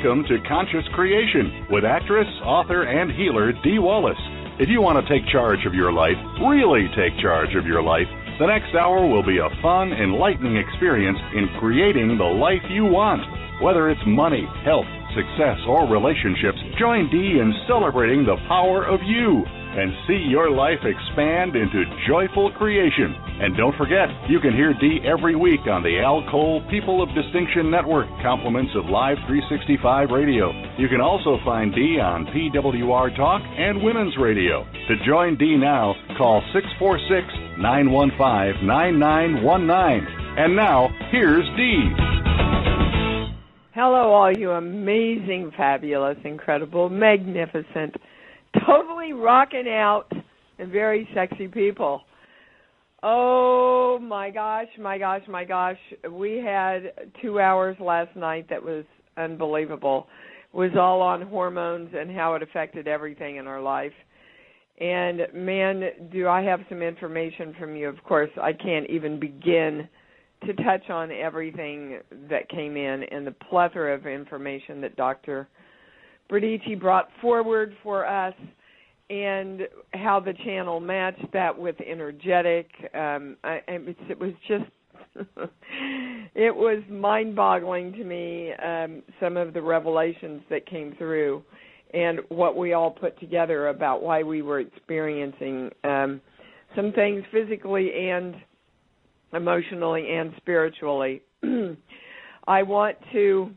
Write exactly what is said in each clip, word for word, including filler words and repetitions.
Welcome to Conscious Creation with actress, author, and healer Dee Wallace. If you want to take charge of your life, really take charge of your life, the next hour will be a fun, enlightening experience in creating the life you want. Whether it's money, health, success, or relationships, join Dee in celebrating the power of you and see your life expand into joyful creation. And don't forget, you can hear Dee every week on the Al Cole People of Distinction Network, compliments of Live three sixty-five Radio. You can also find Dee on P W R Talk and Women's Radio. To join Dee now, call six four six, nine one five, nine nine one nine. And now, here's Dee. Hello, all you amazing, fabulous, incredible, magnificent, totally rocking out and very sexy people. Oh, my gosh, my gosh, my gosh. We had two hours last night that was unbelievable. It was all on hormones and how it affected everything in our life. And, man, do I have some information from you. Of course, I can't even begin to touch on everything that came in and the plethora of information that Doctor Bradici brought forward for us and how the channel matched that with energetic. Um, I, it was just, it was mind-boggling to me, um, some of the revelations that came through and what we all put together about why we were experiencing um, some things physically and emotionally and spiritually. I want to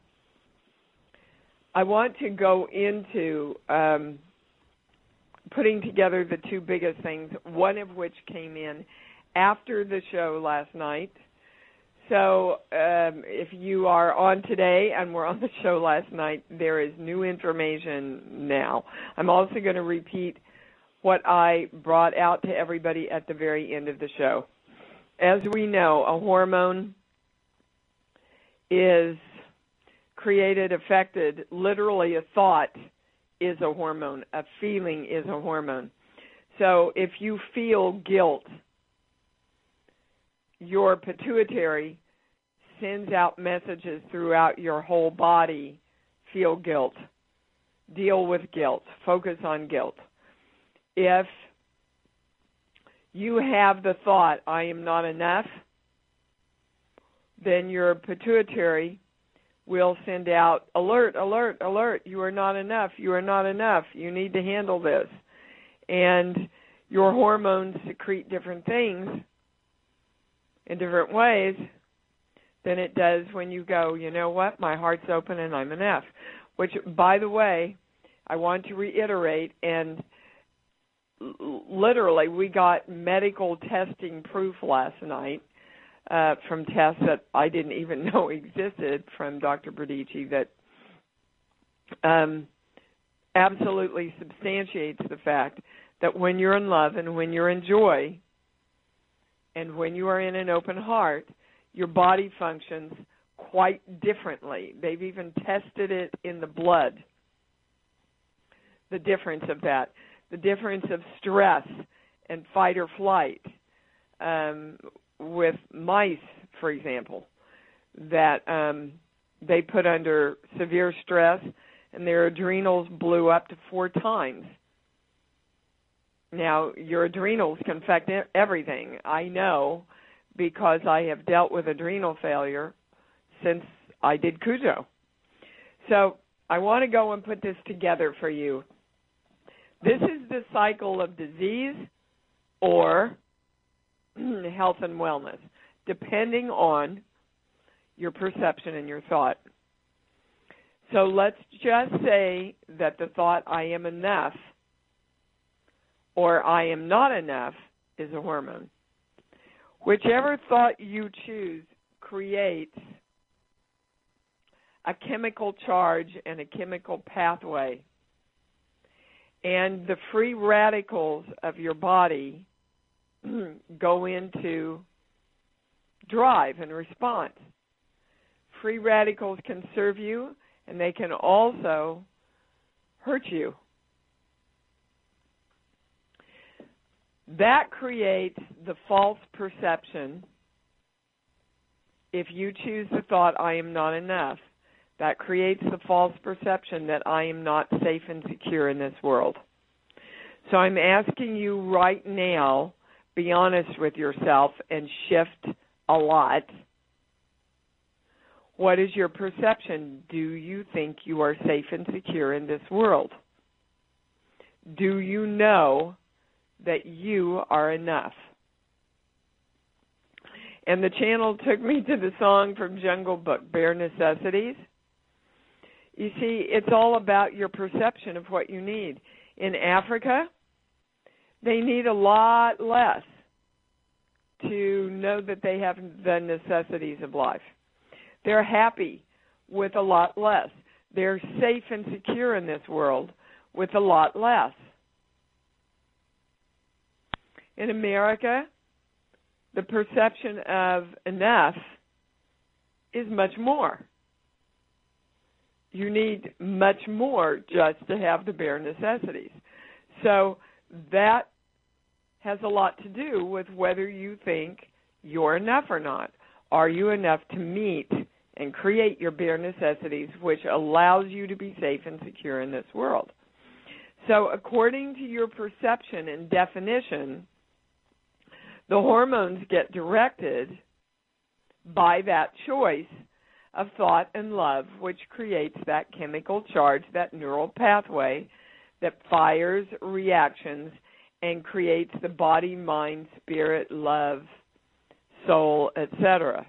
I want to go into um, putting together the two biggest things, one of which came in after the show last night. So um, if you are on today and were on the show last night, there is new information now. I'm also going to repeat what I brought out to everybody at the very end of the show. As we know, a hormone is created, affected, literally a thought is a hormone, a feeling is a hormone. So if you feel guilt, your pituitary sends out messages throughout your whole body, feel guilt, deal with guilt, focus on guilt. If you have the thought, I am not enough, then your pituitary will send out, alert, alert, alert, you are not enough, you are not enough, you need to handle this. And your hormones secrete different things in different ways than it does when you go, you know what, my heart's open and I'm enough. Which, by the way, I want to reiterate, and literally, we got medical testing proof last night uh, from tests that I didn't even know existed from Doctor Bradici that um, absolutely substantiates the fact that when you're in love and when you're in joy and when you are in an open heart, your body functions quite differently. They've even tested it in the blood, the difference of that. The difference of stress and fight or flight um, with mice, for example, that um, they put under severe stress and their adrenals blew up to four times. Now, your adrenals can affect everything. I know because I have dealt with adrenal failure since I did Cujo. So I want to go and put this together for you. This is the cycle of disease or health and wellness, depending on your perception and your thought. So let's just say that the thought, I am enough, or I am not enough, is a hormone. Whichever thought you choose creates a chemical charge and a chemical pathway. And the free radicals of your body go into drive and response. Free radicals can serve you, and they can also hurt you. That creates the false perception. If you choose the thought, I am not enough, That creates the false perception that I am not safe and secure in this world. So I'm asking you right now, be honest with yourself and shift a lot. What is your perception? Do you think you are safe and secure in this world? Do you know that you are enough? And the channel took me to the song from Jungle Book, Bare Necessities. You see, it's all about your perception of what you need. In Africa, they need a lot less to know that they have the necessities of life. They're happy with a lot less. They're safe and secure in this world with a lot less. In America, the perception of enough is much more. You need much more just to have the bare necessities. So that has a lot to do with whether you think you're enough or not. Are you enough to meet and create your bare necessities, which allows you to be safe and secure in this world? So according to your perception and definition, the hormones get directed by that choice of thought and love, which creates that chemical charge, that neural pathway that fires reactions and creates the body, mind, spirit, love, soul, et cetera.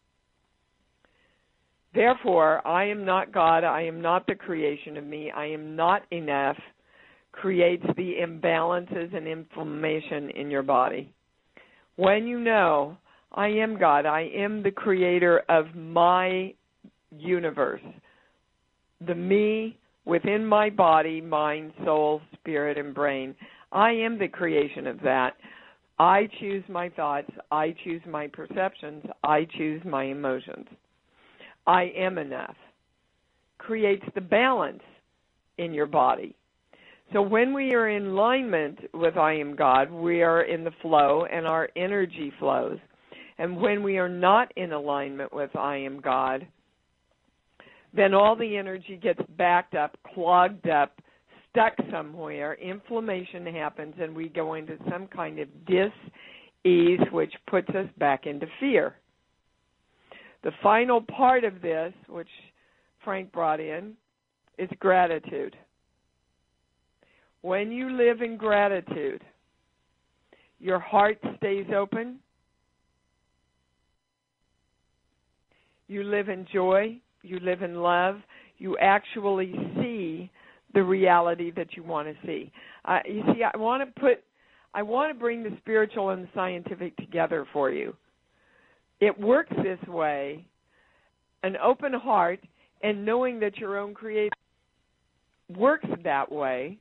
Therefore, I am not God, I am not the creation of me, I am not enough, creates the imbalances and inflammation in your body. When you know, I am God, I am the creator of my universe, the me within my body, mind, soul, spirit, and brain, I am the creation of that. I choose my thoughts, I choose my perceptions, I choose my emotions. I am enough. Creates the balance in your body. So when we are in alignment with I am God, we are in the flow and our energy flows. And when we are not in alignment with I am God, then all the energy gets backed up, clogged up, stuck somewhere, inflammation happens, and we go into some kind of dis-ease, which puts us back into fear. The final part of this, which Frank brought in, is gratitude. When you live in gratitude, your heart stays open, you live in joy, you live in love, you actually see the reality that you want to see. Uh, you see, I want to put, I want to bring the spiritual and the scientific together for you. It works this way, an open heart and knowing that your own creator works that way,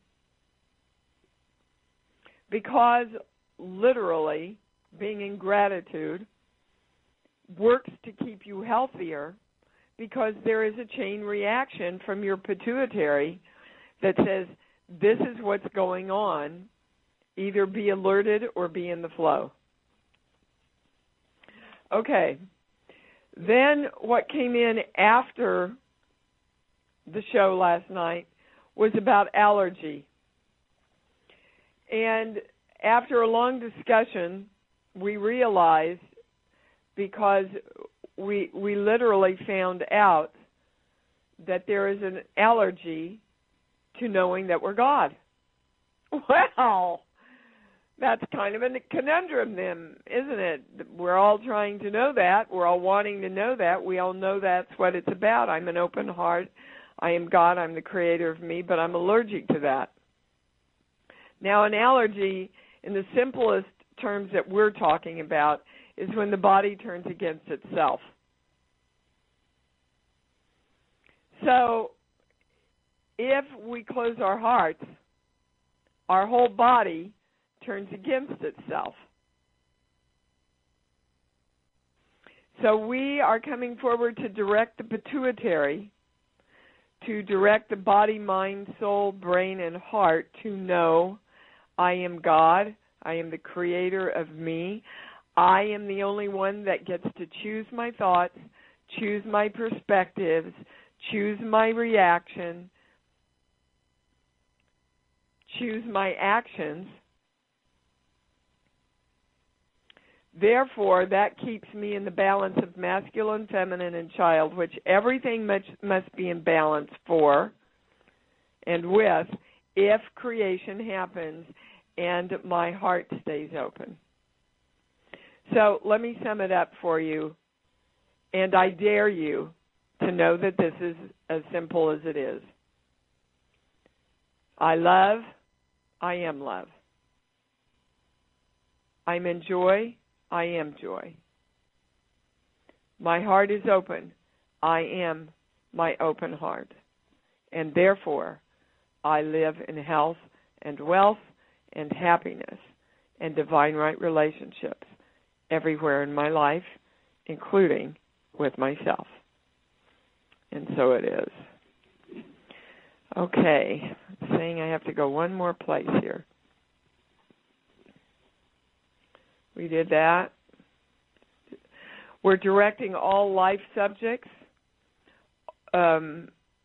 because literally being in gratitude works to keep you healthier, because there is a chain reaction from your pituitary that says, this is what's going on, either be alerted or be in the flow. Okay, then what came in after the show last night was about allergy. And after a long discussion, we realized, because we we literally found out that there is an allergy to knowing that we're God. Wow! That's kind of a conundrum then, isn't it? We're all trying to know that. We're all wanting to know that. We all know that's what it's about. I'm an open heart. I am God. I'm the creator of me, but I'm allergic to that. Now, an allergy, in the simplest terms that we're talking about, is when the body turns against itself. So, if we close our hearts, our whole body turns against itself. So we are coming forward to direct the pituitary, to direct the body, mind, soul, brain, and heart to know I am God, I am the creator of me, I am the only one that gets to choose my thoughts, choose my perspectives, choose my reaction, choose my actions. Therefore, that keeps me in the balance of masculine, feminine, and child, which everything must, must be in balance for and with if creation happens and my heart stays open. So let me sum it up for you, and I dare you to know that this is as simple as it is. I love, I am love. I'm in joy, I am joy. My heart is open, I am my open heart. And therefore, I live in health and wealth and happiness and divine right relationships everywhere in my life, including with myself. And so it is. Okay, I'm saying I have to go one more place here. We did that. We're directing all life subjects, um,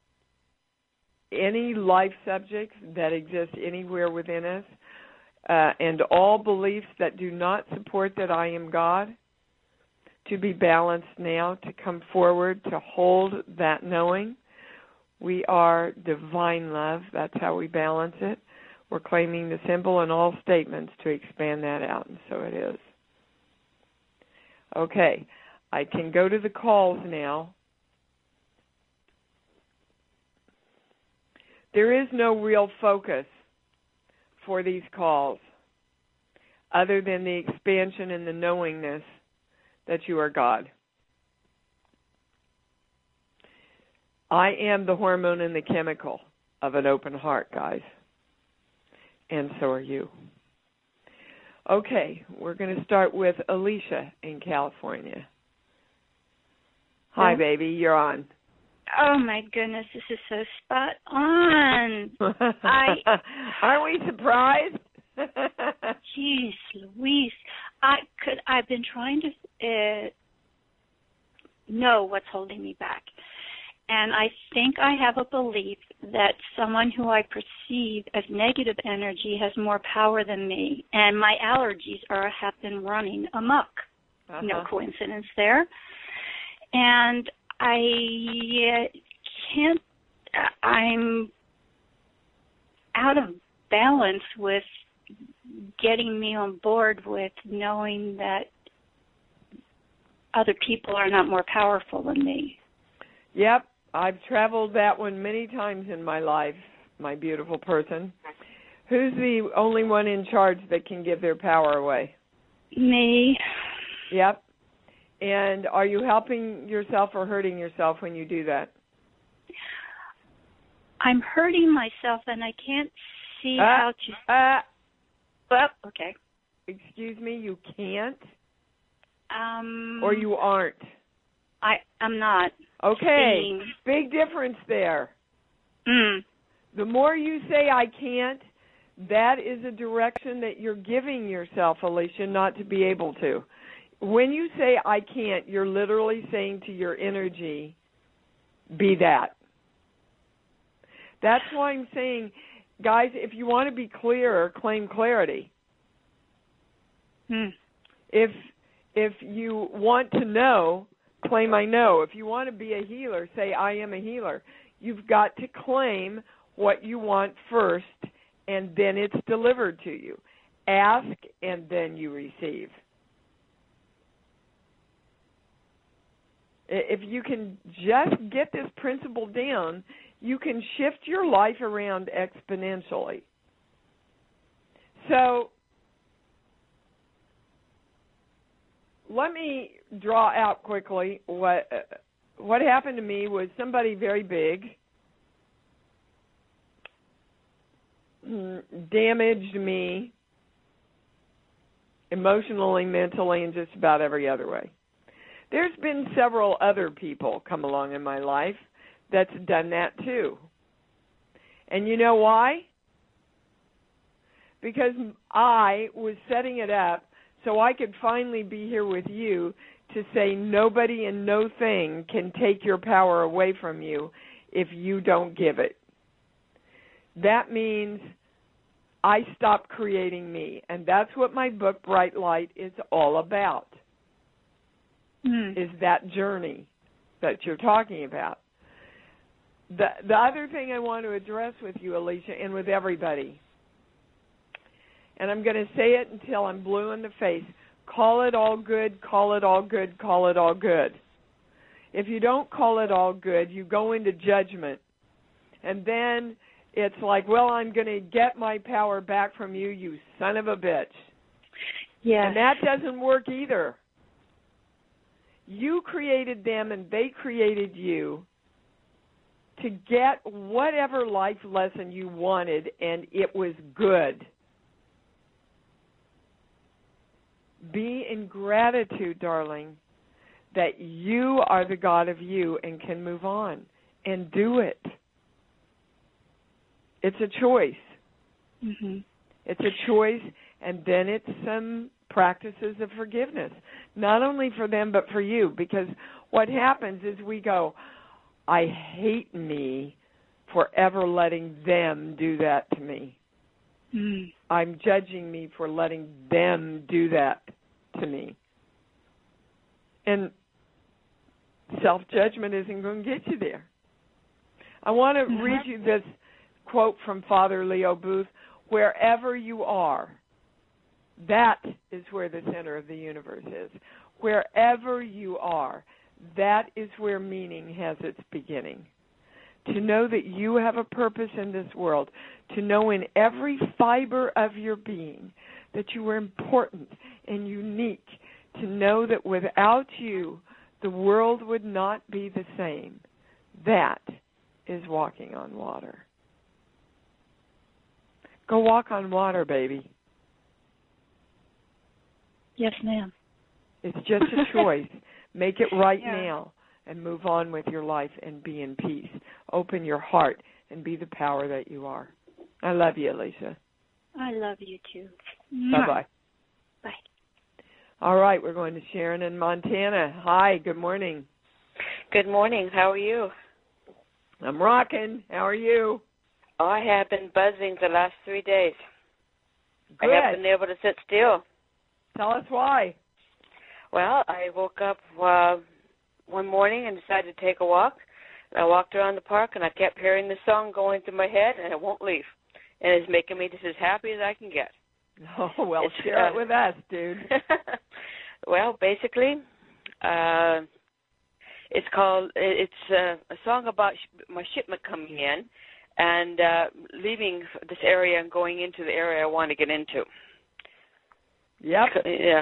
any life subjects that exist anywhere within us, uh, and all beliefs that do not support that I am God, to be balanced now, to come forward, to hold that knowing. We are divine love. That's how we balance it. We're claiming the symbol in all statements to expand that out, and so it is. Okay, I can go to the calls now. There is no real focus for these calls other than the expansion and the knowingness that you are God. I am the hormone and the chemical of an open heart, guys. And so are you. Okay, we're going to start with Alicia in California. Hi, Hello? baby, you're on. Oh, my goodness, this is so spot on. I Aren't we surprised? Jeez Louise. I could, I've been trying to uh, know what's holding me back. And I think I have a belief that someone who I perceive as negative energy has more power than me. And my allergies are have been running amok. Uh-huh. No coincidence there. And I uh, can't, I'm out of balance with getting me on board with knowing that other people are not more powerful than me. Yep, I've traveled that one many times in my life, my beautiful person. Who's the only one in charge that can give their power away? Me. Yep. And are you helping yourself or hurting yourself when you do that? I'm hurting myself, and I can't see uh, how to... Uh, well, okay. Excuse me, you can't? Um, or you aren't? I, I'm not. Okay, seeing. Big difference there. Mm. The more you say I can't, that is a direction that you're giving yourself, Alicia, not to be able to. When you say I can't, you're literally saying to your energy, be that. That's why I'm saying, guys, if you want to be clearer, claim clarity. Hmm. If if you want to know, claim I know. If you want to be a healer, say I am a healer. You've got to claim what you want first, and then it's delivered to you. Ask, and then you receive. If you can just get this principle down, you can shift your life around exponentially. So let me draw out quickly what uh, what happened to me was somebody very big damaged me emotionally, mentally, and just about every other way. There's been several other people come along in my life that's done that too. And you know why? Because I was setting it up so I could finally be here with you to say nobody and no thing can take your power away from you if you don't give it. That means I stop creating me, and that's what my book, Bright Light, is all about, mm. is that journey that you're talking about. The, the other thing I want to address with you, Alicia, and with everybody, and I'm going to say it until I'm blue in the face, call it all good, call it all good, call it all good. If you don't call it all good, you go into judgment. And then it's like, well, I'm going to get my power back from you, you son of a bitch. Yeah. And that doesn't work either. You created them and they created you to get whatever life lesson you wanted, and it was good. Be in gratitude, darling, that you are the God of you and can move on and do it. It's a choice. Mm-hmm. It's a choice, and then it's some practices of forgiveness, not only for them but for you, because what happens is we go, I hate me for ever letting them do that to me. Mm. I'm judging me for letting them do that to me. And self-judgment isn't going to get you there. I want to mm-hmm. read you this quote from Father Leo Booth. Wherever you are, that is where the center of the universe is. Wherever you are, that is where meaning has its beginning. To know that you have a purpose in this world, to know in every fiber of your being that you are important and unique, to know that without you, the world would not be the same. That is walking on water. Go walk on water, baby. Yes, ma'am. It's just a choice. Make it right yeah. now and move on with your life and be in peace. Open your heart and be the power that you are. I love you, Alicia. I love you, too. Bye-bye. Bye. All right, we're going to Sharon in Montana. Hi, good morning. Good morning. How are you? I'm rocking. How are you? Oh, I have been buzzing the last three days. Good. I haven't been able to sit still. Tell us why. Well, I woke up uh, one morning and decided to take a walk. I walked around the park, and I kept hearing the song going through my head, and it won't leave. And it's making me just as happy as I can get. Oh, well, it's, share uh, it with us, dude. Well, basically, uh, it's called, it's uh, a song about sh- my shipment coming in and uh, leaving this area and going into the area I want to get into. Yep. Yeah.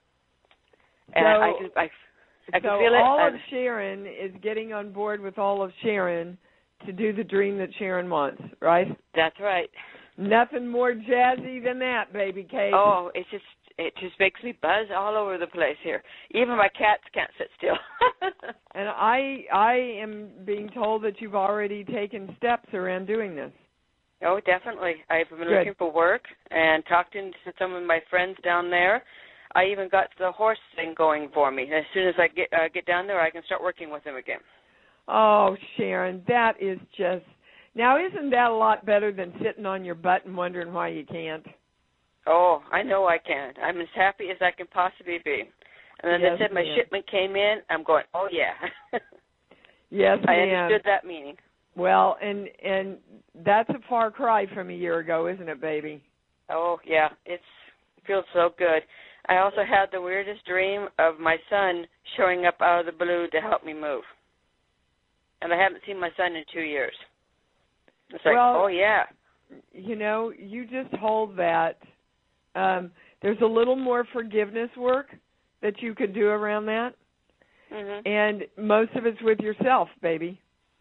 And so, I, can, I, I can so feel it. all of Sharon is getting on board with all of Sharon to do the dream that Sharon wants, right? That's right. Nothing more jazzy than that, baby Kate. Oh, it's just it just makes me buzz all over the place here. Even my cats can't sit still. And I I am being told that you've already taken steps around doing this. Oh, definitely. I've been Good. looking for work and talked to some of my friends down there. I even got the horse thing going for me. As soon as I get uh, get down there, I can start working with them again. Oh, Sharon, that is just... Now, isn't that a lot better than sitting on your butt and wondering why you can't? Oh, I know I can. I'm as happy as I can possibly be. And then yes, they said my ma'am. shipment came in. I'm going, oh, yeah. Yes, I ma'am. understood that meaning. Well, and and that's a far cry from a year ago, isn't it, baby? Oh, yeah. It's, it feels so good. I also had the weirdest dream of my son showing up out of the blue to help me move. And I haven't seen my son in two years. It's like, well, oh, yeah. You know, you just hold that. Um, there's a little more forgiveness work that you could do around that. Mm-hmm. And most of it's with yourself, baby.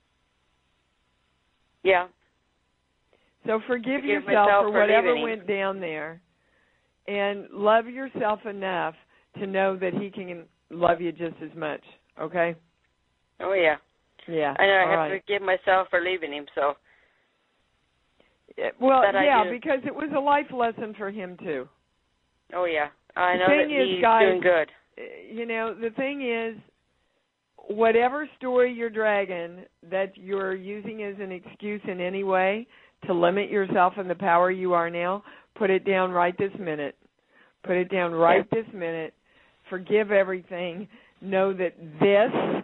Yeah. So forgive, forgive yourself for, for whatever leaving. went down there. And love yourself enough to know that he can love you just as much, okay? Oh, yeah. Yeah. I know I All have right. to forgive myself for leaving him, so. Well, that yeah, do. because it was a life lesson for him, too. Oh, yeah. I the know thing that is, he's guys, doing good. you know, the thing is, whatever story you're dragging that you're using as an excuse in any way to limit yourself and the power you are now, put it down right this minute. Put it down right this minute. Forgive everything. Know that this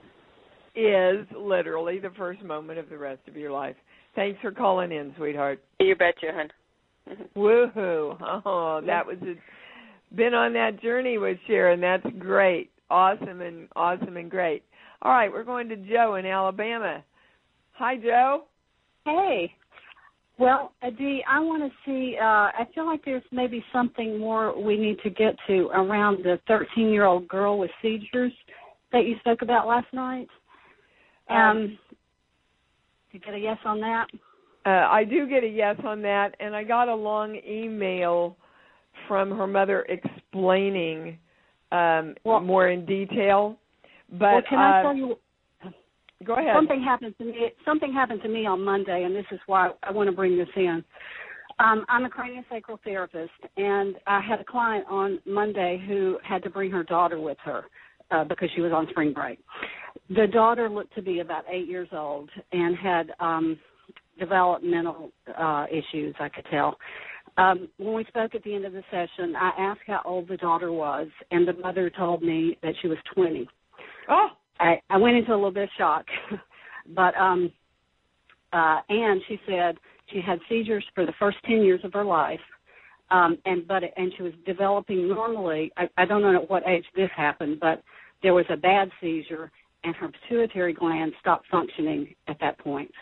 is literally the first moment of the rest of your life. Thanks for calling in, sweetheart. You betcha, hon. Woohoo. Oh, that was a, been on that journey with Sharon. That's great. Awesome and awesome and great. All right, we're going to Joe in Alabama. Hi, Joe. Hey. Well, Dee, I want to see, uh, I feel like there's maybe something more we need to get to around the thirteen-year-old girl with seizures that you spoke about last night. Um, um you get a yes on that? Uh, I do get a yes on that, and I got a long email from her mother explaining um, well, more in detail. But well, can uh, I tell you? Go ahead. Something happened to me. Something happened to me on Monday, and this is why I want to bring this in. Um, I'm a craniosacral therapist, and I had a client on Monday who had to bring her daughter with her uh, because she was on spring break. The daughter looked to be about eight years old and had um, developmental uh, issues, I could tell. Um, when we spoke at the end of the session, I asked how old the daughter was, and the mother told me that she was twenty. Oh. I, I went into a little bit of shock, but um, uh, and she said she had seizures for the first ten years of her life, um, and but and she was developing normally. I, I don't know at what age this happened, but there was a bad seizure, and her pituitary gland stopped functioning at that point.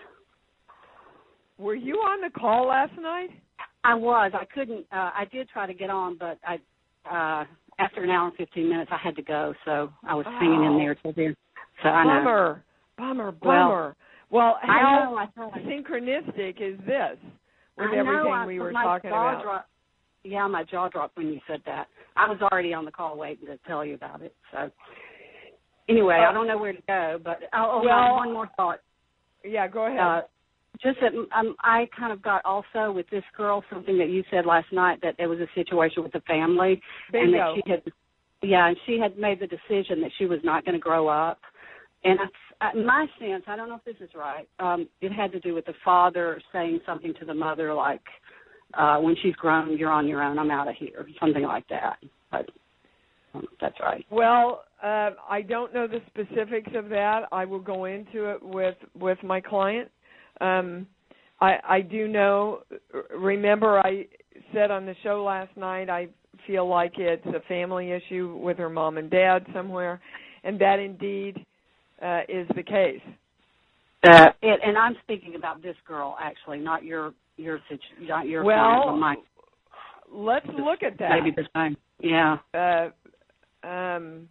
Were you on the call last night? I was. I couldn't. Uh, I did try to get on, but I. Uh, After an hour and fifteen minutes, I had to go, so I was oh. hanging in there till then. So I know. Bummer, bummer, bummer. Well, well how I know, I synchronistic is this with I everything know, I, we were my talking jaw about? Dropped. Yeah, my jaw dropped when you said that. I was already on the call waiting to tell you about it. So anyway, uh, I don't know where to go, but oh, well, one more thought. Yeah, go ahead. Uh, Just that um, I kind of got also with this girl something that you said last night, that there was a situation with the family. Bingo. And that she had, yeah, and she had made the decision that she was not going to grow up. And I, in my sense, I don't know if this is right, um, it had to do with the father saying something to the mother like, uh, when she's grown, you're on your own, I'm out of here, something like that. But um, that's right. Well, uh, I don't know the specifics of that. I will go into it with, with my client. Um, I, I do know, remember I said on the show last night, I feel like it's a family issue with her mom and dad somewhere, and that indeed uh, is the case. Uh, it, and I'm speaking about this girl, actually, not your your not your well, client, but mine. Let's look at that. Maybe the same. Yeah. Uh, um,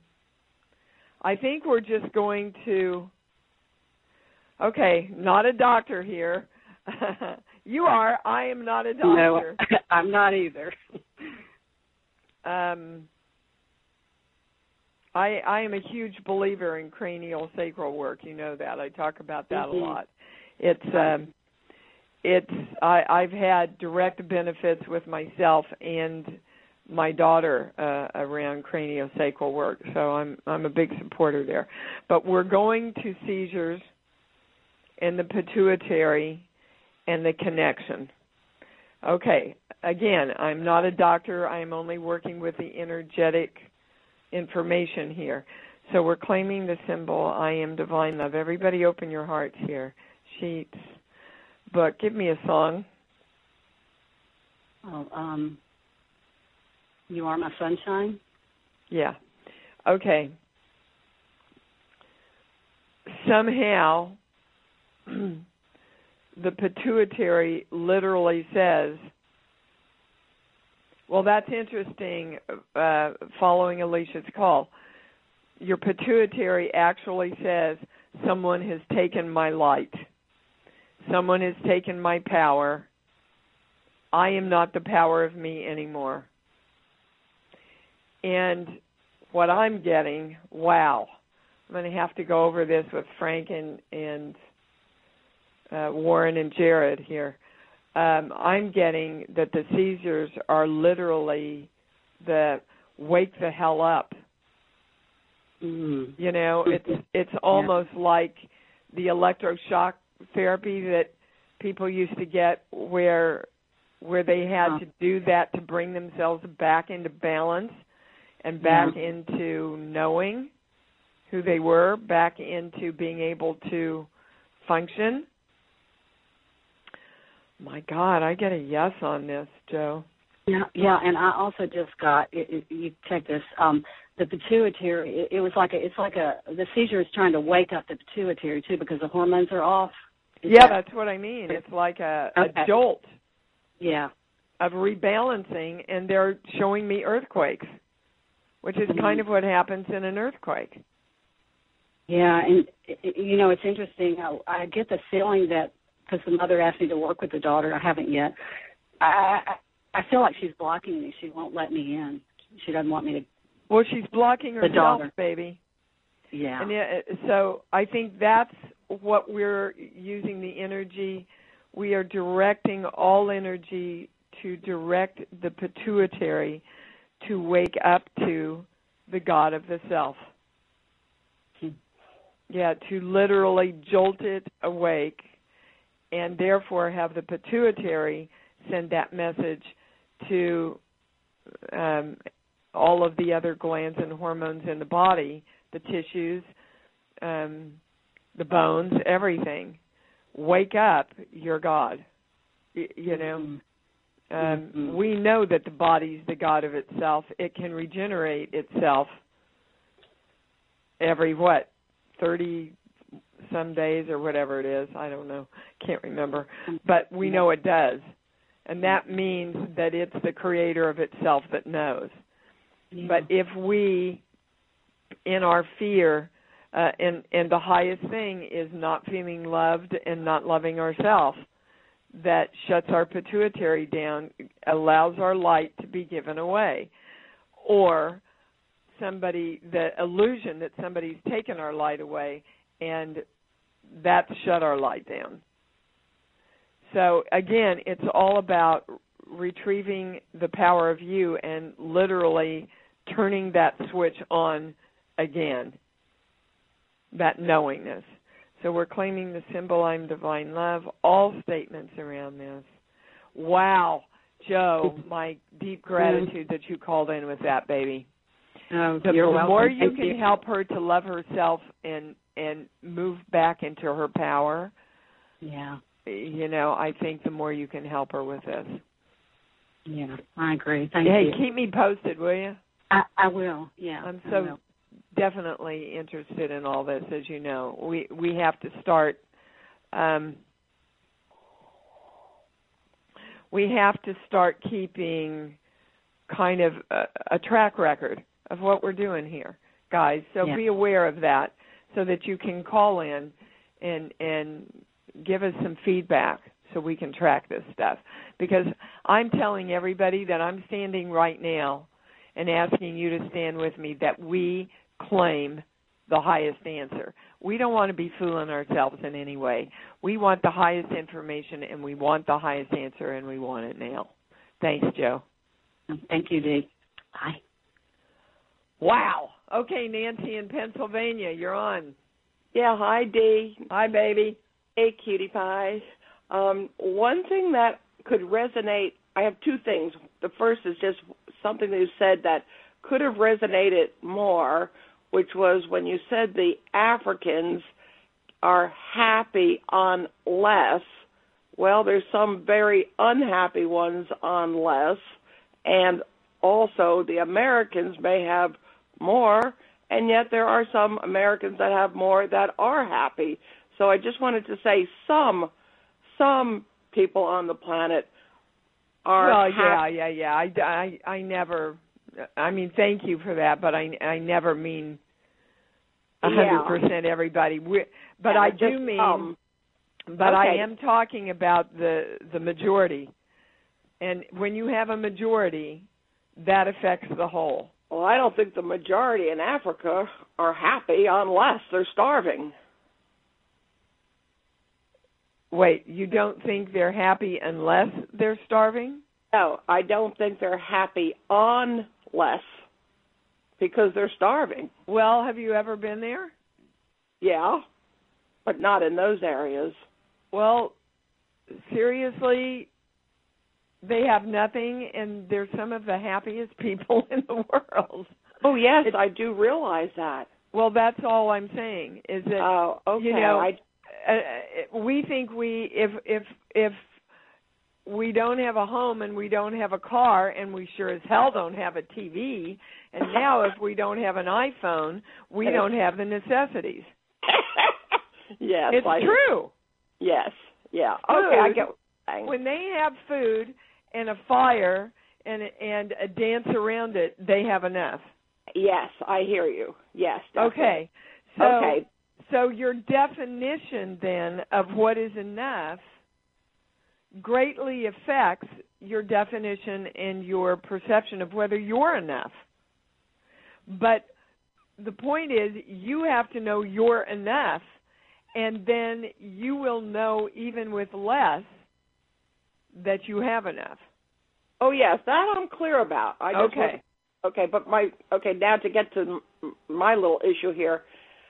I think we're just going to. Okay, not a doctor here. You are. I am not a doctor. No, I'm not either. um, I I am a huge believer in cranial sacral work. You know that. I talk about that mm-hmm. a lot. It's um, it's I, I've had direct benefits with myself and my daughter uh, around craniosacral work, so I'm I'm a big supporter there. But we're going to seizures and the pituitary and the connection. Okay, again, I'm not a doctor. I'm only working with the energetic information here. So we're claiming the symbol, I am divine love. Everybody open your hearts here. Sheets, book. Give me a song. Oh, um, You Are My Sunshine? Yeah. Okay. Somehow the pituitary literally says, well, that's interesting, uh, following Alicia's call. Your pituitary actually says, someone has taken my light. Someone has taken my power. I am not the power of me anymore. And what I'm getting, wow, I'm going to have to go over this with Frank and, and Uh, Warren and Jared here. Um, I'm getting that the seizures are literally the wake the hell up Mm. You know, it's it's almost yeah. like the electroshock therapy that people used to get, where where they had oh. to do that to bring themselves back into balance and back yeah. into knowing who they were, back into being able to function. My God, I get a yes on this, Joe. Yeah, yeah, and I also just got. It, it, you check this. Um, the pituitary. It, it was like a. It's like a. The seizure is trying to wake up the pituitary too, because the hormones are off. Is yeah, that, that's what I mean. It's like a, okay. a jolt. Yeah. Of rebalancing, and they're showing me earthquakes, which is mm-hmm. kind of what happens in an earthquake. Yeah, and you know, it's interesting. I, I get the feeling that, because the mother asked me to work with the daughter, I haven't yet. I, I I feel like she's blocking me. She won't let me in. She doesn't want me to. Well, she's blocking herself, daughter. baby. Yeah. And it, so I think that's what we're using the energy. We are directing all energy to direct the pituitary to wake up to the God of the self. Hmm. Yeah, to literally jolt it awake, and therefore have the pituitary send that message to um, all of the other glands and hormones in the body, the tissues, um, the bones, everything. Wake up, you're God. Y- you know, um, mm-hmm. we know that the body's the God of itself. It can regenerate itself every, what, thirty some days or whatever it is. I don't know. Can't remember. But we know it does. And that means that it's the creator of itself that knows. Yeah. But if we, in our fear, uh, and, and the highest thing is not feeling loved and not loving ourselves, that shuts our pituitary down, allows our light to be given away. Or somebody, the illusion that somebody's taken our light away, and that's shut our light down. So, again, it's all about retrieving the power of you and literally turning that switch on again, that knowingness. So we're claiming the symbol, I'm divine love, all statements around this. Wow, Joe, my deep gratitude that you called in with that, baby. Oh, the you're the welcome. more you Thank can you. help her to love herself and, and move back into her power, yeah. you know, I think the more you can help her with this. Yeah, I agree. Thank hey, you. Hey, keep me posted, will you? I, I will, yeah. I'm so definitely interested in all this, as you know. We we have to start, um, we have to start keeping kind of a, a track record of what we're doing here, guys. So yeah. be aware of that so that you can call in and and give us some feedback so we can track this stuff. Because I'm telling everybody that I'm standing right now and asking you to stand with me that we claim the highest answer. We don't want to be fooling ourselves in any way. We want the highest information, and we want the highest answer, and we want it now. Thanks, Joe. Thank you, Dee. Bye. Wow. Okay, Nancy in Pennsylvania, you're on. Yeah, hi, Dee. Hi, baby. Hey, cutie pie. Um, one thing that could resonate, I have two things. The first is just something that you said that could have resonated more, which was when you said the Africans are happy on less. Well, there's some very unhappy ones on less, and also the Americans may have more, and yet there are some Americans that have more that are happy. So I just wanted to say some some people on the planet are well, happy. yeah, yeah, yeah. I, I, I never, I mean, thank you for that, but I, I never mean one hundred percent yeah. everybody. We, but yeah, I just, do mean, um, but okay. I am talking about the, the majority. And when you have a majority, that affects the whole. Well, I don't think the majority in Africa are happy unless they're starving. Wait, you don't think they're happy unless they're starving? No, I don't think they're happy unless because they're starving. Well, have you ever been there? Yeah, but not in those areas. Well, seriously, they have nothing, and they're some of the happiest people in the world. Oh, yes, it's, I do realize that. Well, that's all I'm saying is that, oh, okay. you know, I... uh, we think we, if if if we don't have a home and we don't have a car and we sure as hell don't have a T V, and now if we don't have an iPhone, we don't have the necessities. Yes. It's I... true. Yes. Yeah. Food, okay, I get when they have food and a fire and and a dance around it, they have enough. Yes, I hear you. Yes, definitely. Okay. So, okay. So your definition then of what is enough greatly affects your definition and your perception of whether you're enough. But the point is you have to know you're enough, and then you will know even with less that you have enough. Oh, yes, that I'm clear about. I just okay. Want, okay, but my okay, now to get to my little issue here.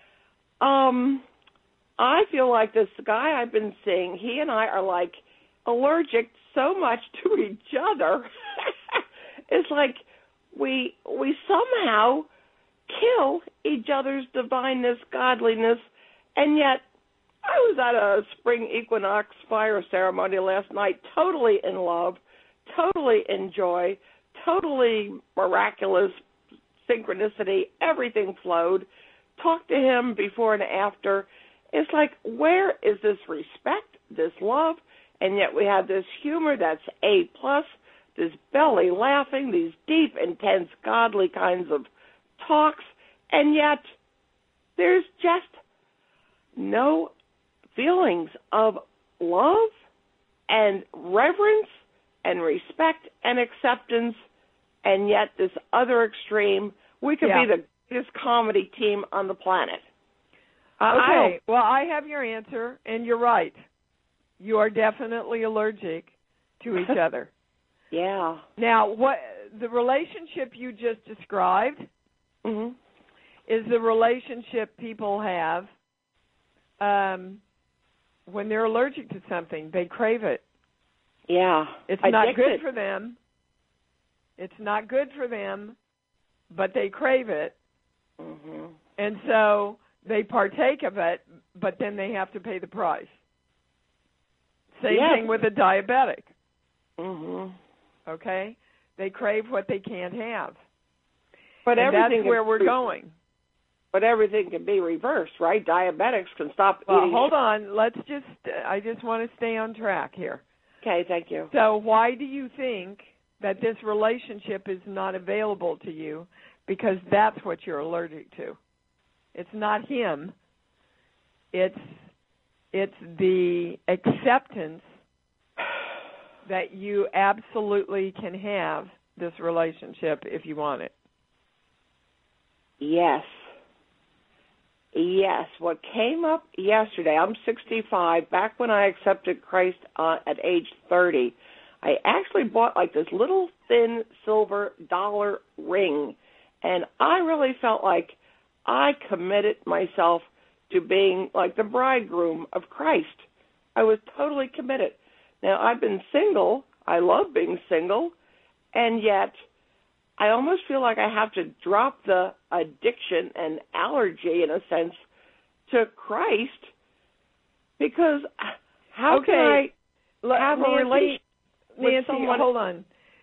Um, I feel like this guy I've been seeing, he and I are like allergic so much to each other. It's like we we somehow kill each other's divineness, godliness, and yet I was at a spring equinox fire ceremony last night, totally in love, totally in joy, totally miraculous synchronicity. Everything flowed. Talked to him before and after. It's like, where is this respect, this love? And yet we have this humor that's A plus, this belly laughing, these deep, intense, godly kinds of talks, and yet there's just no feelings of love and reverence and respect and acceptance, and yet this other extreme, we could yeah. be the greatest comedy team on the planet. Uh, okay, well, I have your answer, and you're right. You are definitely allergic to each other. Yeah. Now, what the relationship you just described mm-hmm. is the relationship people have um, when they're allergic to something. They crave it. Yeah. It's Addicted. not good for them. It's not good for them, but they crave it. Mm-hmm. And so they partake of it, but then they have to pay the price. Same yes. thing with a diabetic. Mm-hmm. Okay? They crave what they can't have. But and everything that's where can, we're going. But everything can be reversed, right? Diabetics can stop well, eating. Hold on. Let's just, uh, I just want to stay on track here. Okay, thank you. So why do you think that this relationship is not available to you? Because that's what you're allergic to. It's not him. It's it's the acceptance that you absolutely can have this relationship if you want it. Yes. Yes. What came up yesterday, I'm sixty-five. Back when I accepted Christ uh, at age thirty, I actually bought like this little thin silver dollar ring. And I really felt like I committed myself to being like the bridegroom of Christ. I was totally committed. Now, I've been single. I love being single. And yet, I almost feel like I have to drop the addiction and allergy, in a sense, to Christ. Because how okay. can I have Nancy, a relationship with Nancy, someone? Hold on.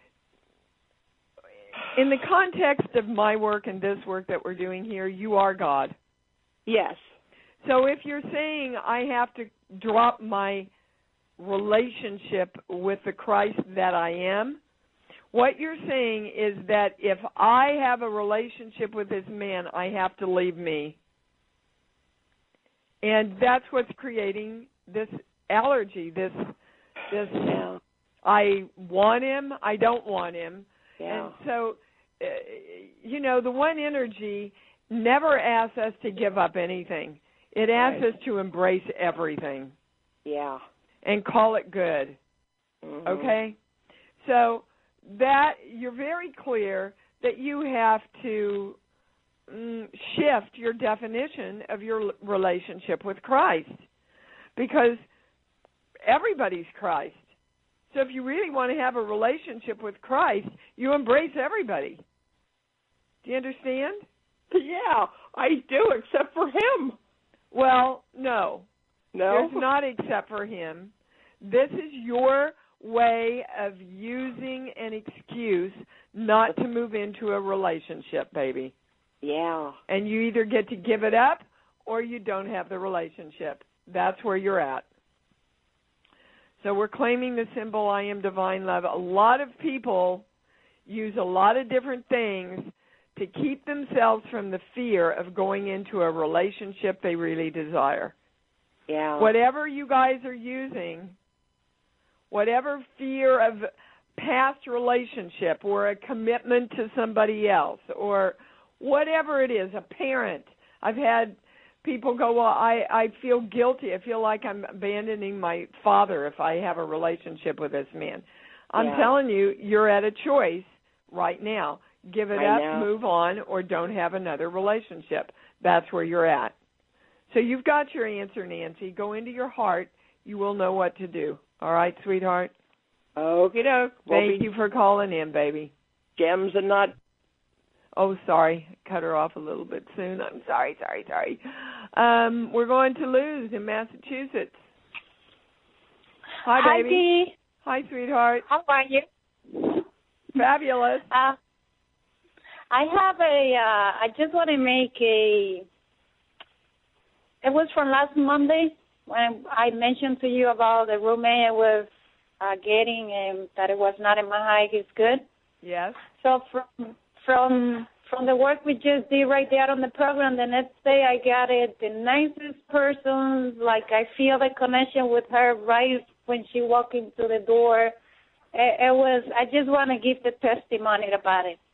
In the context of my work and this work that we're doing here, you are God. Yes. So if you're saying I have to drop my relationship with the Christ that I am, what you're saying is that if I have a relationship with this man, I have to leave me. And that's what's creating this allergy, this, this yeah. I want him, I don't want him. Yeah. And so, uh, you know, the one energy never asks us to give up anything. It asks right. us to embrace everything. Yeah. And call it good. Mm-hmm. Okay? So that you're very clear that you have to mm, shift your definition of your relationship with Christ, because everybody's Christ. So if you really want to have a relationship with Christ, you embrace everybody. Do you understand? Yeah, I do, except for him. Well, no. No? There's not except for him. This is your way of using an excuse not to move into a relationship, baby. Yeah. And you either get to give it up or you don't have the relationship. That's where you're at. So we're claiming the symbol, I am divine love. A lot of people use a lot of different things to keep themselves from the fear of going into a relationship they really desire. Yeah. Whatever you guys are using, whatever fear of past relationship or a commitment to somebody else or whatever it is, a parent. I've had people go, well, I, I feel guilty. I feel like I'm abandoning my father if I have a relationship with this man. I'm Yeah. telling you, you're at a choice right now. Give it I up, know. move on, or don't have another relationship. That's where you're at. So you've got your answer, Nancy. Go into your heart. You will know what to do. All right, sweetheart? Okie doke. Thank you for calling in, baby. Gems and not. Oh, sorry. Cut her off a little bit soon. I'm sorry, sorry, sorry. Um, we're going to Luz in Massachusetts. Hi, Hi, baby. Dee. Hi, sweetheart. How are you? Fabulous. Uh, I have a, uh, I just want to make a, it was from last Monday when I mentioned to you about the roommate I was uh, getting and that it was not in my height is good. Yes. So from, from, from the work we just did right there on the program, the next day I got it, the nicest person, like I feel the connection with her right when she walked into the door. It, it was, I just want to give the testimony about it.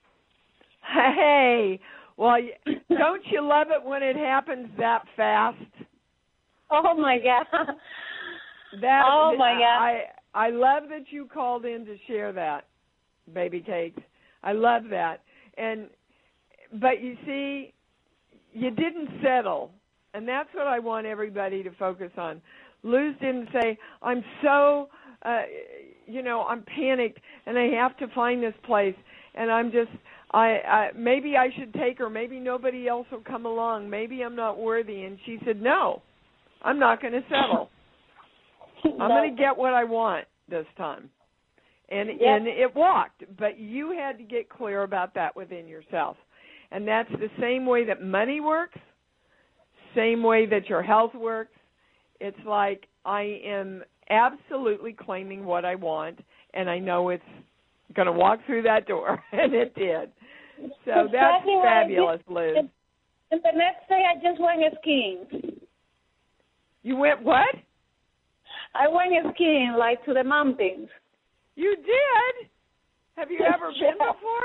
Hey, well, don't you love it when it happens that fast? Oh, my God. That, oh, my God. I, I love that you called in to share that, baby cakes. I love that. And but you see, you didn't settle, and that's what I want everybody to focus on. Luz didn't say, I'm so, uh, you know, I'm panicked, and I have to find this place, and I'm just, I, I maybe I should take her, maybe nobody else will come along, maybe I'm not worthy. And she said, no, I'm not going to settle. I'm going to get what I want this time. And Yep. and it walked, but you had to get clear about that within yourself. And that's the same way that money works, same way that your health works. It's like I am absolutely claiming what I want, and I know it's going to walk through that door, and it did. So that's Exactly what I fabulous, did. Liz. And, and the next day I just went skiing. You went what? I went skiing, like to the mountains. You did? Have you ever been Yeah. before?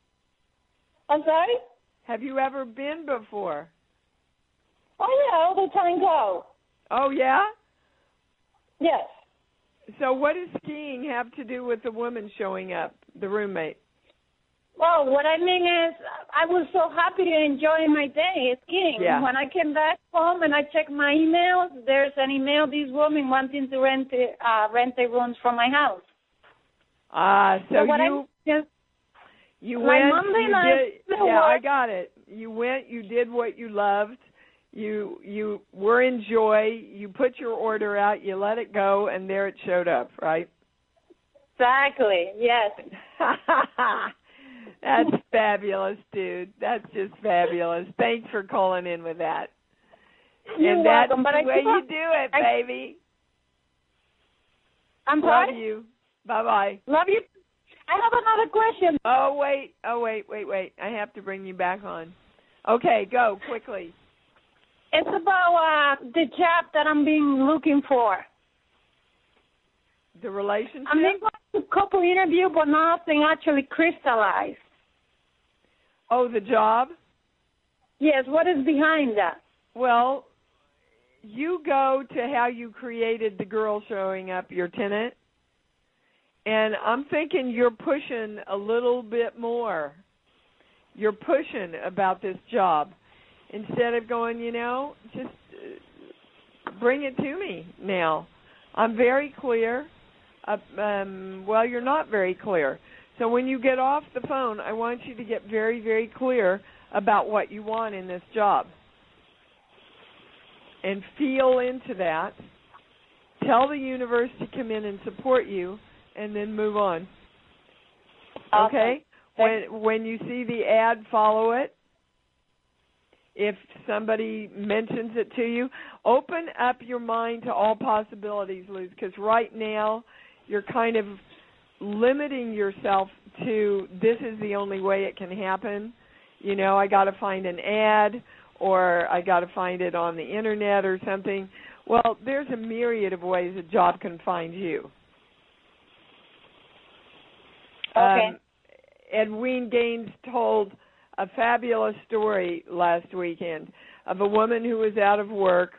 I'm sorry? Have you ever been before? Oh, yeah, all the time go. Oh, yeah? Yes. So what does skiing have to do with the woman showing up, the roommate? Well, what I mean is I was so happy to enjoy my day skiing. Yeah. When I came back home and I checked my emails, there's an email, this woman wanting to rent the, uh, rent the rooms from my house. Ah, uh, so, So what you... I just You My went, Monday you night did, still yeah, I work. got it. You went, you did what you loved. You you were in joy. You put your order out. You let it go, and there it showed up, right? Exactly. Yes. That's fabulous, dude. That's just fabulous. Thanks for calling in with that. You're and that's welcome, but the I way keep you on- do it, I- baby. I'm Love sorry. you. Bye bye. Love you. I have another question. Oh wait, oh wait, wait, wait. I have to bring you back on. Okay, go quickly. It's about uh, the job that I'm being looking for. The relationship. I'm being going to a couple interview, but nothing actually crystallized. Oh, the job. Yes. What is behind that? Well, you go to how you created the girl showing up, your tenant, and I'm thinking you're pushing a little bit more. you're pushing about this job. Instead of going, you know, just bring it to me now. I'm very clear. Uh, um, well, you're not very clear. So when you get off the phone, I want you to get very, very clear about what you want in this job. And feel into that. Tell the universe to come in and support you, and then move on. Okay? When when you see the ad, follow it. If somebody mentions it to you, open up your mind to all possibilities, Luz, because right now you're kind of limiting yourself to this is the only way it can happen. You know, I got to find an ad, or I got to find it on the internet or something. Well, there's a myriad of ways a job can find you. Okay. Um, Edwene Gaines told a fabulous story last weekend of a woman who was out of work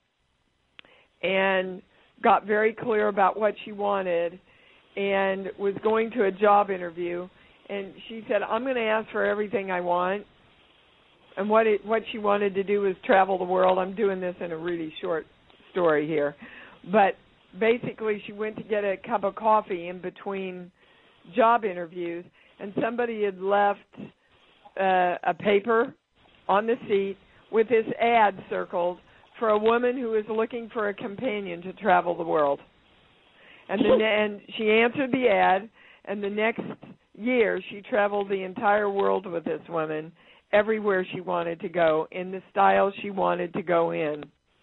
and got very clear about what she wanted and was going to a job interview. And she said, I'm going to ask for everything I want. And what it, what she wanted to do was travel the world. I'm doing this in a really short story here. But basically she went to get a cup of coffee in between job interviews, and somebody had left uh, a paper on the seat with this ad circled for a woman who was looking for a companion to travel the world. And, the, and she answered the ad, and the next year she traveled the entire world with this woman, everywhere she wanted to go, in the style she wanted to go in.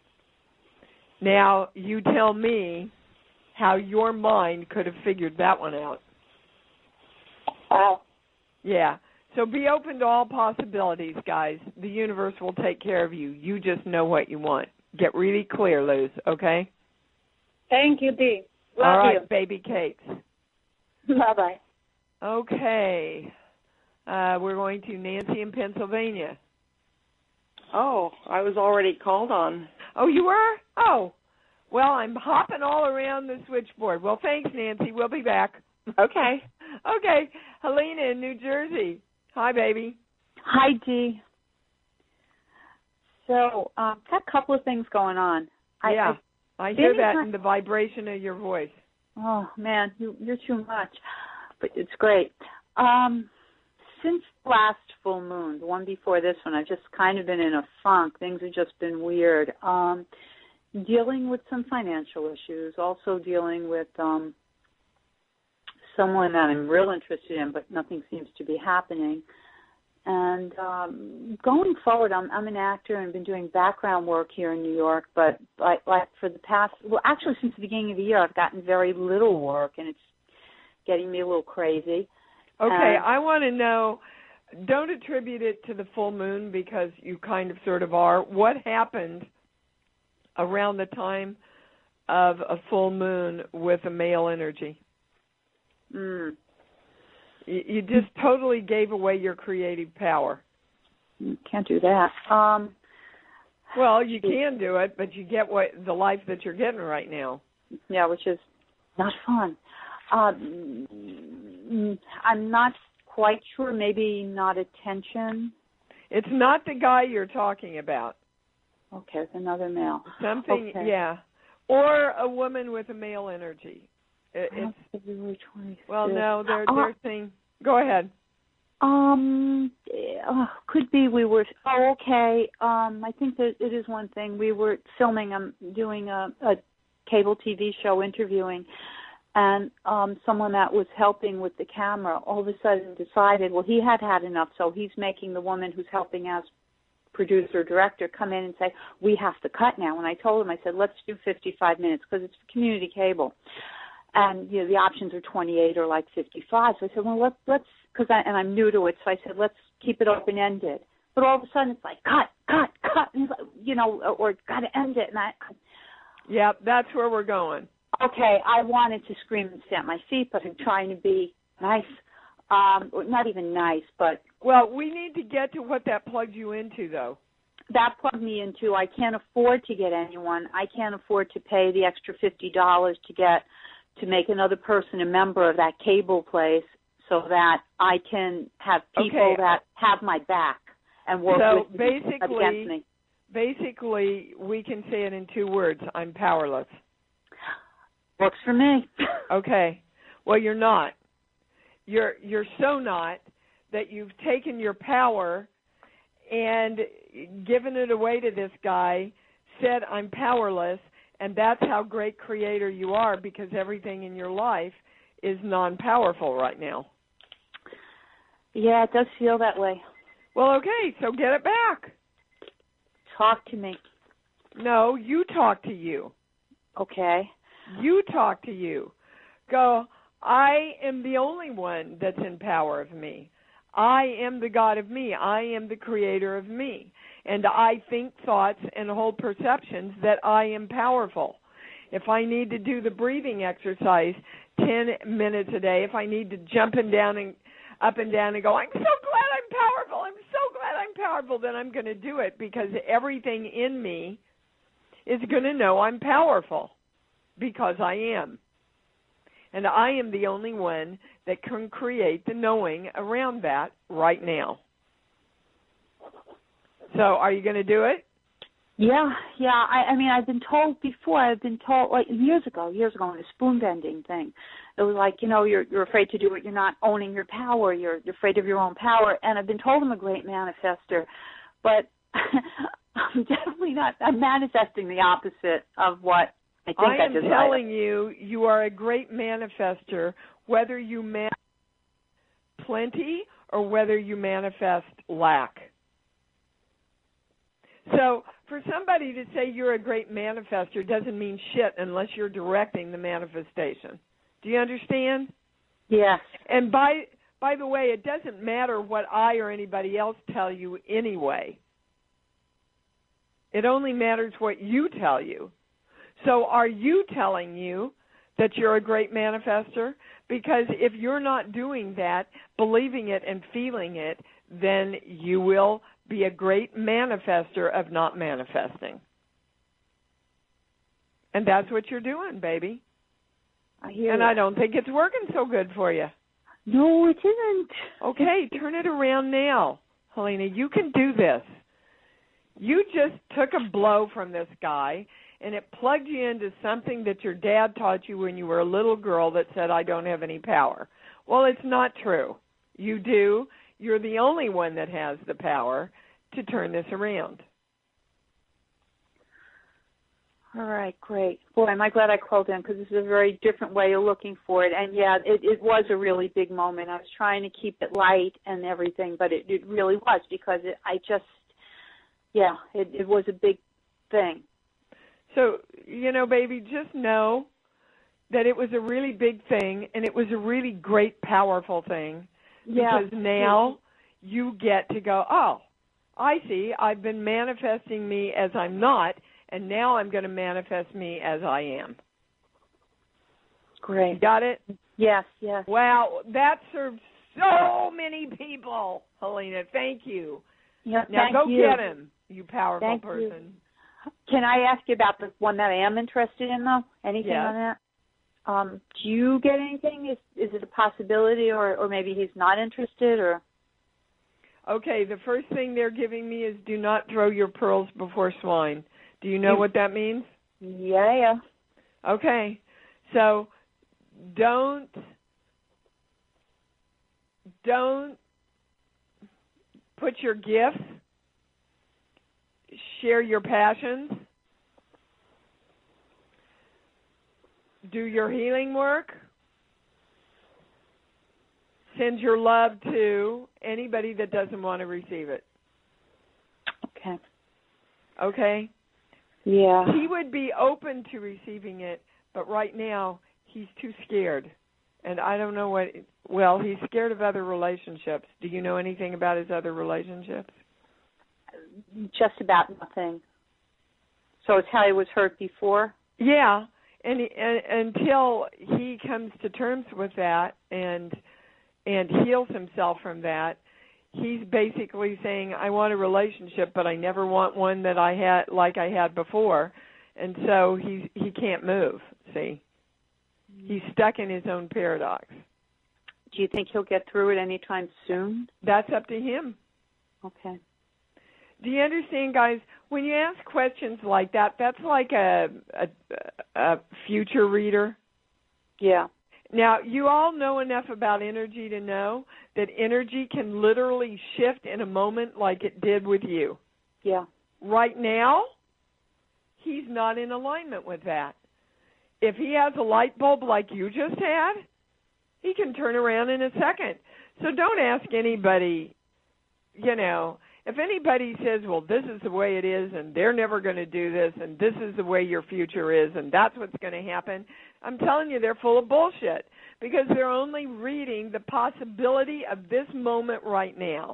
Now, you tell me how your mind could have figured that one out. Wow. Yeah. So be open to all possibilities, guys. The universe will take care of you. You just know what you want. Get really clear, Luz, okay? Thank you, Dee. Love all right, you. baby cakes. Bye-bye. Okay. Uh, we're going to Nancy in Pennsylvania. Oh, I was already called on. Oh, you were? Oh. Well, I'm hopping all around the switchboard. Well, thanks, Nancy. We'll be back. Okay. Okay. Helena in New Jersey. Hi, baby. Hi, Dee. So, uh, got a couple of things going on. Yeah, I, I hear that in the vibration of your voice. Oh, man, you, you're too much. But it's great. Um, since last full moon, the one before this one, I've just kind of been in a funk. Things have just been weird. Um, dealing with some financial issues, also dealing with um, someone that I'm real interested in, but nothing seems to be happening. And um, going forward, I'm, I'm an actor and been doing background work here in New York, but like, like for the past, well, actually since the beginning of the year, I've gotten very little work, and it's getting me a little crazy. Okay, and, I want to know, don't attribute it to the full moon because you kind of sort of are. What happened around the time of a full moon with a male energy? Mm. You, you just totally gave away your creative power. Can't do that. Um, well, you can do it, but you get what the life that you're getting right now. Yeah, which is not fun. Um, I'm not quite sure. Maybe not attention. It's not the guy you're talking about. Okay, it's another male. Something, okay. yeah. Or a woman with a male energy. It, it's February twenty-sixth. Well, no, they're they're uh, saying. Go ahead. Um, uh, could be we were. Oh, okay. Um, I think that it is one thing. We were filming. I'm doing a, a cable T V show, interviewing, and um, someone that was helping with the camera all of a sudden decided, well, he had had enough, so he's making the woman who's helping as producer director come in and say, we have to cut now. And I told him, I said, let's do fifty-five minutes because it's community cable. And, you know, the options are twenty-eight or like fifty-five. So I said, well, let's, let's, because I, and I'm new to it, so I said, let's keep it open-ended. But all of a sudden it's like, cut, cut, cut, and he's like, you know, or, or got to end it. And I, yeah, that's where we're going. Okay, I wanted to scream and stamp my feet, but I'm trying to be nice. Um, not even nice, but... Well, we need to get to what that plugged you into, though. That plugged me into, I can't afford to get anyone. I can't afford to pay the extra fifty dollars to get... to make another person a member of that cable place. so that I can have people Okay. that have my back and work So with me, basically, against me. basically, we can say it in two words. I'm powerless. Works for me. Okay. Well, you're not. You're you're so not that you've taken your power and given it away to this guy, said I'm powerless, and that's how great creator you are because everything in your life is non-powerful right now. Yeah, it does feel that way. Well, okay, so get it back. Talk to me. No, you talk to you. Okay. You talk to you. Go, I am the only one that's in power of me. I am the God of me. I am the creator of me. And I think thoughts and hold perceptions that I am powerful. If I need to do the breathing exercise ten minutes a day, if I need to jump and down and up and down and go, I'm so glad I'm powerful, I'm so glad I'm powerful, then I'm going to do it because everything in me is going to know I'm powerful because I am. And I am the only one that can create the knowing around that right now. So are you going to do it? Yeah, yeah. I, I mean, I've been told before. I've been told like years ago, years ago, in a spoon bending thing. It was like, you know, you're you're afraid to do it. You're not owning your power. You're, you're afraid of your own power. And I've been told I'm a great manifester, but I'm definitely not. I'm manifesting the opposite of what I think I, I am desire. telling you, you are a great manifester, whether you manifest plenty or whether you manifest lack. So for somebody to say you're a great manifester doesn't mean shit unless you're directing the manifestation. Do you understand? Yes. And by by the way, it doesn't matter what I or anybody else tell you anyway. It only matters what you tell you. So are you telling you that you're a great manifester? Because if you're not doing that, believing it and feeling it, then you will be a great manifester of not manifesting. And that's what you're doing, baby. I hear and you. I don't think it's working so good for you. No, it isn't. Okay, turn it around now, Helena. You can do this. You just took a blow from this guy, and it plugged you into something that your dad taught you when you were a little girl that said, I don't have any power. Well, it's not true. You do. You're the only one that has the power to turn this around. All right, great. Boy, am I glad I called in because this is a very different way of looking for it. And, yeah, it, it was a really big moment. I was trying to keep it light and everything, but it, it really was because it, I just, yeah, it, it was a big thing. So, you know, baby, just know that it was a really big thing, and it was a really great, powerful thing. Yeah. Because now you get to go, oh, I see, I've been manifesting me as I'm not, and now I'm going to manifest me as I am. Great. You got it? Yes, yes. Wow, that serves so many people, Helena. Thank you. Yeah, now thank go you. get him, you powerful Thank person. You. Can I ask you about the one that I am interested in, though? Anything yes. on that? Um, do you get anything? Is is it a possibility, or, or maybe he's not interested, or? Okay, the first thing they're giving me is do not throw your pearls before swine. Do you know You, what that means? Yeah, yeah. Okay, so don't don't put your gifts, share your passions, do your healing work, send your love to anybody that doesn't want to receive it. Okay. Okay? Yeah. He would be open to receiving it, but right now he's too scared. And I don't know what, well, he's scared of other relationships. Do you know anything about his other relationships? Just about nothing. So it's how he was hurt before? Yeah, and, and until he comes to terms with that and and heals himself from that, he's basically saying, I want a relationship, but I never want one that I had like I had before. And so he he can't move, see? He's stuck in his own paradox. Do you think he'll get through it anytime soon? That's up to him. Okay. Do you understand, guys? When you ask questions like that, that's like a, a, a future reader. Yeah. Now, you all know enough about energy to know that energy can literally shift in a moment like it did with you. Yeah. Right now, he's not in alignment with that. If he has a light bulb like you just had, he can turn around in a second. So don't ask anybody, you know, if anybody says, well, this is the way it is and they're never going to do this and this is the way your future is and that's what's going to happen, I'm telling you they're full of bullshit because they're only reading the possibility of this moment right now.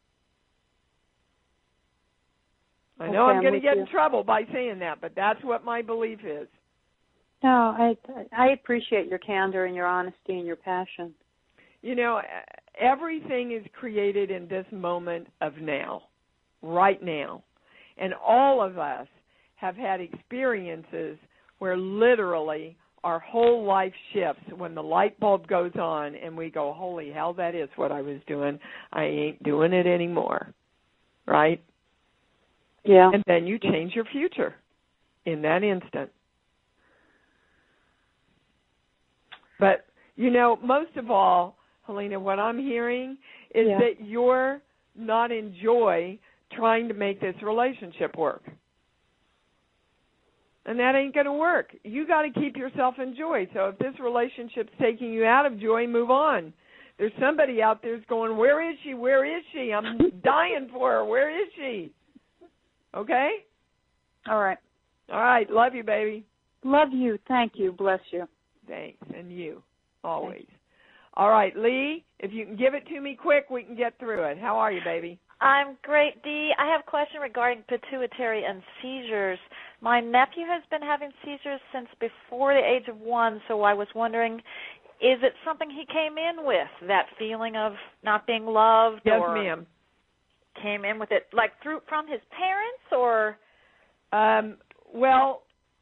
I know okay, I'm going to get you. in trouble by saying that, but that's what my belief is. No, I I appreciate your candor and your honesty and your passion. You know, everything is created in this moment of now, right now. And all of us have had experiences where literally our whole life shifts when the light bulb goes on and we go, holy hell, that is what I was doing. I ain't doing it anymore, right? Yeah. And then you change your future in that instant. But, you know, most of all, Helena, what I'm hearing is yeah. that you're not in joy trying to make this relationship work. And that ain't going to work. You got to keep yourself in joy. So if this relationship's taking you out of joy, move on. There's somebody out there's going, where is she? Where is she? I'm dying for her. Where is she? Okay? All right. All right. Love you, baby. Love you. Thank you. Bless you. Thanks. And you, always. All right, Lee, if you can give it to me quick, we can get through it. How are you, baby? I'm great, Dee. I have a question regarding pituitary and seizures. My nephew has been having seizures since before the age of one, so I was wondering, is it something he came in with, that feeling of not being loved? Yes, or ma'am. Came in with it, like, through from his parents, or? Um, well,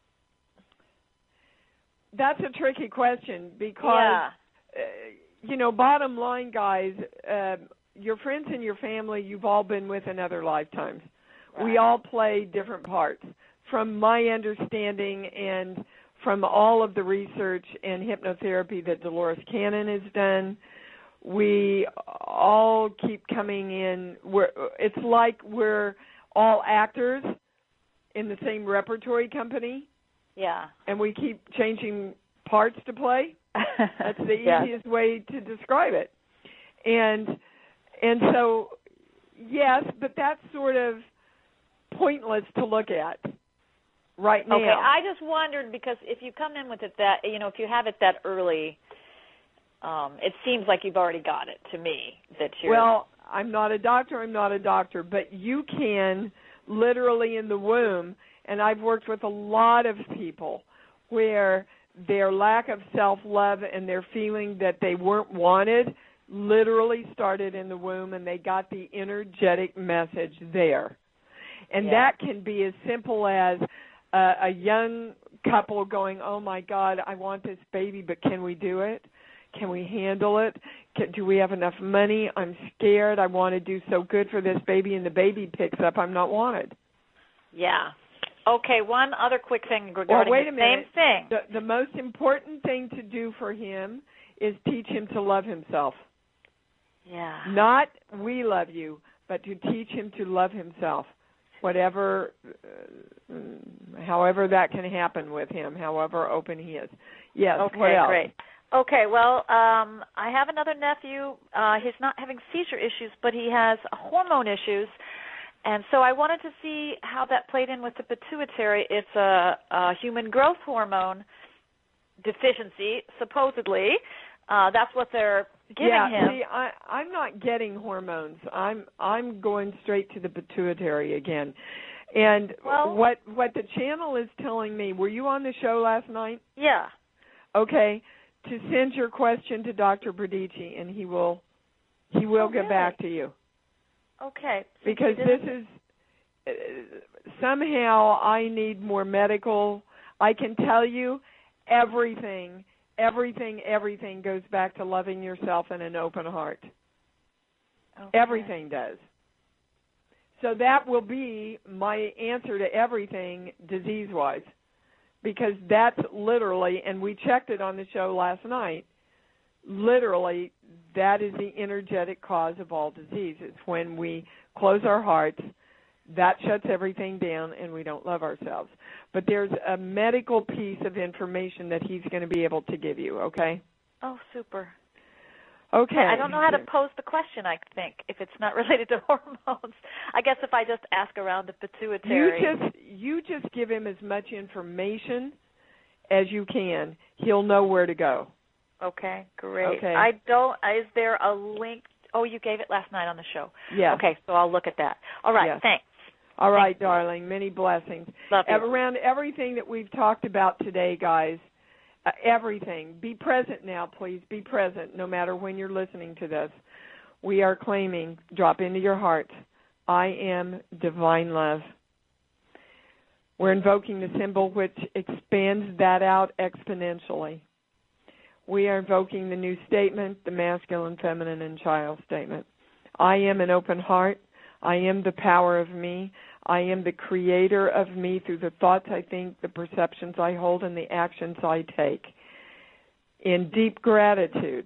that's a tricky question because, yeah. uh, you know, bottom line, guys, uh, your friends and your family, you've all been with in other lifetimes. Right. We all play different parts. From my understanding and from all of the research and hypnotherapy that Dolores Cannon has done, we all keep coming in. We're, it's like we're all actors in the same repertory company. Yeah. And we keep changing parts to play. That's the yeah. easiest way to describe it. And and so, yes, but that's sort of pointless to look at right now. Okay, I just wondered because if you come in with it that, you know, if you have it that early, um, it seems like you've already got it to me. That you're. Well, I'm not a doctor, I'm not a doctor, but you can literally in the womb, and I've worked with a lot of people where their lack of self-love and their feeling that they weren't wanted literally started in the womb, and they got the energetic message there. And yeah. that can be as simple as uh, a young couple going, oh, my God, I want this baby, but can we do it? Can we handle it? Can, do we have enough money? I'm scared. I want to do so good for this baby, and the baby picks up, I'm not wanted. Yeah. Okay, one other quick thing regarding well, wait the a minute. same thing. The, the most important thing to do for him is teach him to love himself. Yeah. Not we love you, but to teach him to love himself, whatever, uh, however that can happen with him, however open he is. Yes, okay, what else? Great. Okay, well, um, I have another nephew. Uh, he's not having seizure issues, but he has hormone issues. And so I wanted to see how that played in with the pituitary. It's a, a human growth hormone deficiency, supposedly. Uh, that's what they're giving yeah, him. see, I, I'm not getting hormones. I'm I'm going straight to the pituitary again. And well, what what the channel is telling me, were you on the show last night? Yeah. Okay, to send your question to Doctor Bradici, and he will he will oh, get really? back to you. Okay. So because this is, uh, somehow I need more medical. I can tell you everything, everything, everything goes back to loving yourself and an open heart. Okay. Everything does. So that will be my answer to everything disease-wise, because that's literally, and we checked it on the show last night, literally that is the energetic cause of all disease. It's when we close our hearts, that shuts everything down, and we don't love ourselves. But there's a medical piece of information that he's going to be able to give you, okay? Oh, super. Okay. I don't know how to pose the question, I think, if it's not related to hormones. I guess if I just ask around the pituitary. You just, you just give him as much information as you can. He'll know where to go. Okay, great. Okay. I don't, is there a link? Oh, you gave it last night on the show. Yeah. Okay, so I'll look at that. All right, yes. Thanks. All right, Thanks. darling. Many blessings. Love you. Around everything that we've talked about today, guys, uh, everything. Be present now, please. Be present no matter when you're listening to this. We are claiming, drop into your heart, I am divine love. We're invoking the symbol which expands that out exponentially. We are invoking the new statement, the masculine, feminine, and child statement. I am an open heart. I am the power of me. I am the creator of me through the thoughts I think, the perceptions I hold, and the actions I take. In deep gratitude,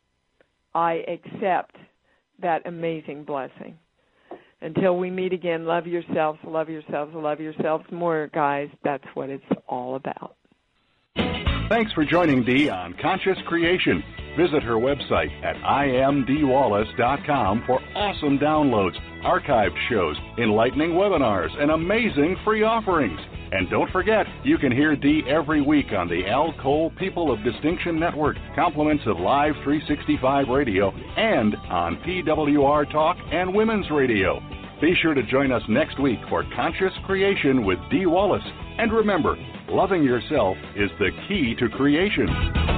I accept that amazing blessing. Until we meet again, love yourselves, love yourselves, love yourselves more, guys. That's what it's all about. Thanks for joining Dee on Conscious Creation. Visit her website at I am dee wallace dot com for awesome downloads, archived shows, enlightening webinars, and amazing free offerings. And don't forget, you can hear Dee every week on the Al Cole People of Distinction Network, compliments of Live three sixty-five Radio, and on P W R Talk and Women's Radio. Be sure to join us next week for Conscious Creation with Dee Wallace. And remember, loving yourself is the key to creation.